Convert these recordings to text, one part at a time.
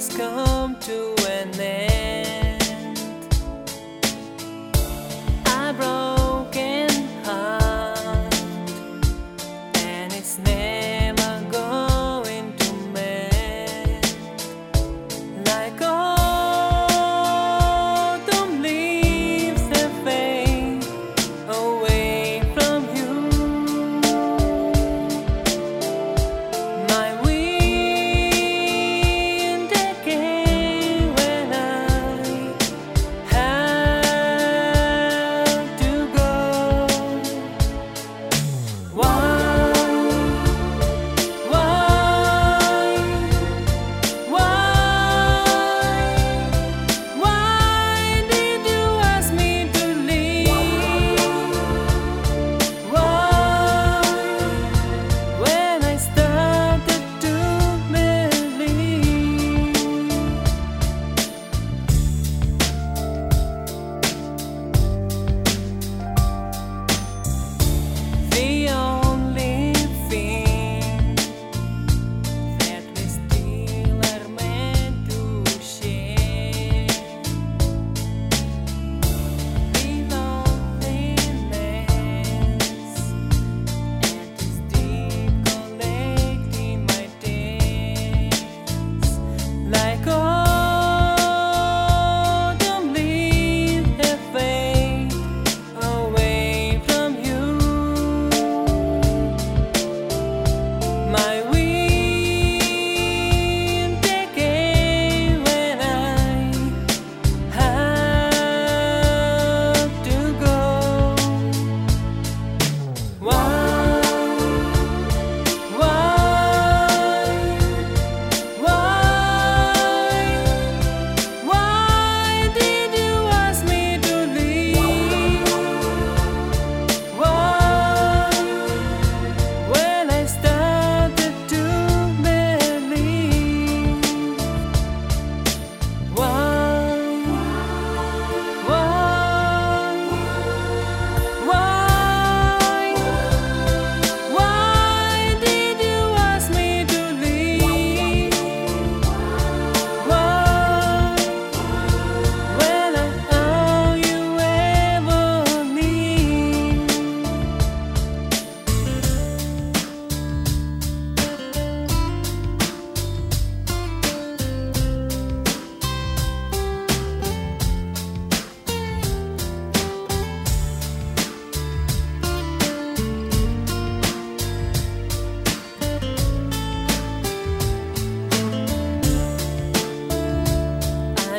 has come to an end. A broken heart, and it's never going to mend. Like autumn leaves that fade away from you, my winter came when I had to go. Why, why, why did you ask me to leave? Why, when I started to believe? The only thing that we still are meant to share, the loneliness and this deep collecting my tears. Like autumn leaves that fade away from you, my winter came when I had to go. Why, why did you ask me to leave? Why, when I started to believe? Why, why did you ask me to leave? Why, when I'm all you ever need? I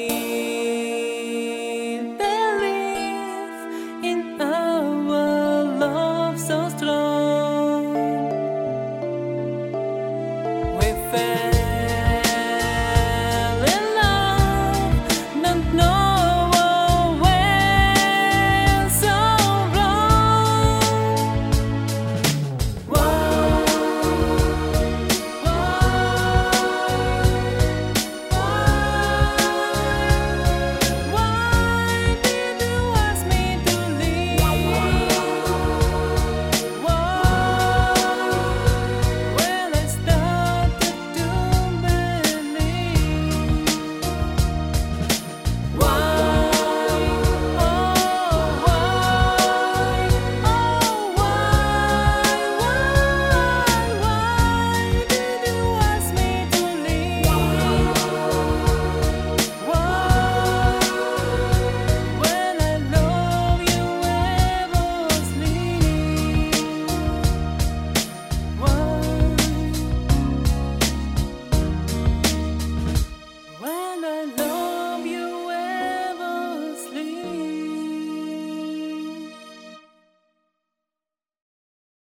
did believe in our love so strong. We fell